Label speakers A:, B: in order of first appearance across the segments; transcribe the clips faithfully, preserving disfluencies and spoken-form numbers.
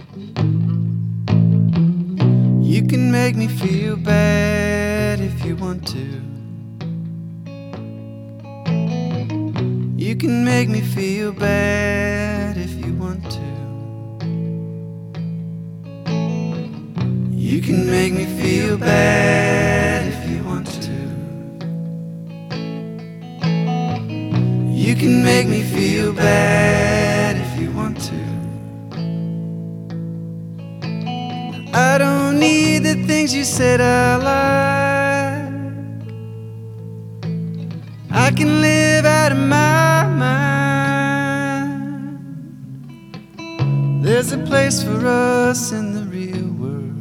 A: You can make me feel bad if you want to. You can make me feel bad if you want to. You can make me feel bad if you want to. You can make me feel bad if you want to. I don't need the things you said I like. I can live out of my mind. There's a place for us in the real world.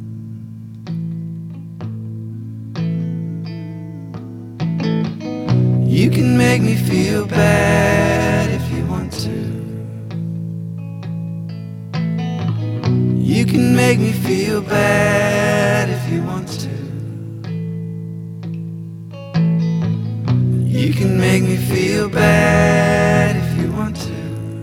A: You can make me feel bad if you want to. You can make me feel bad if you want to. You can make me feel bad if you want to.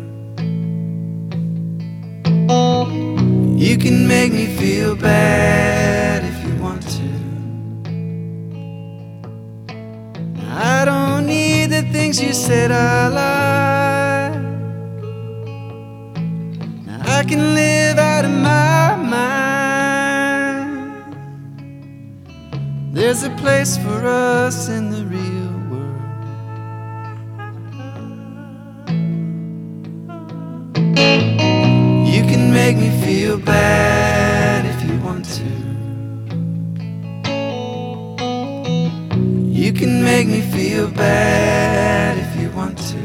A: You can make me feel bad if you want to. I don't need the things you said I like. Now I can live out of my mind. There's a place for us in the real world. You can make me feel bad if you want to. You can make me feel bad if you want to.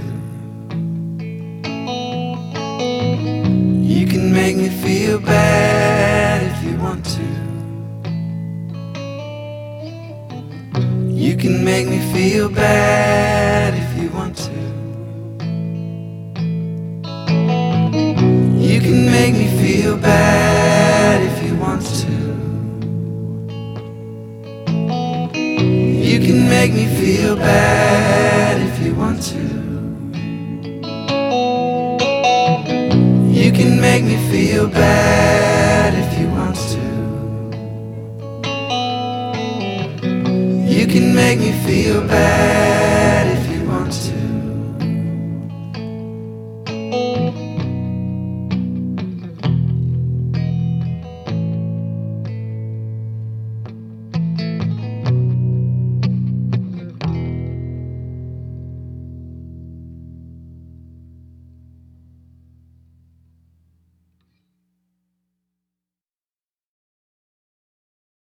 A: You can make me feel bad if you want to. You can make me feel bad if you want to. You can make me feel bad if you want to. You can make me feel bad if you want to. You can make me feel bad if you want to. You can make me feel bad.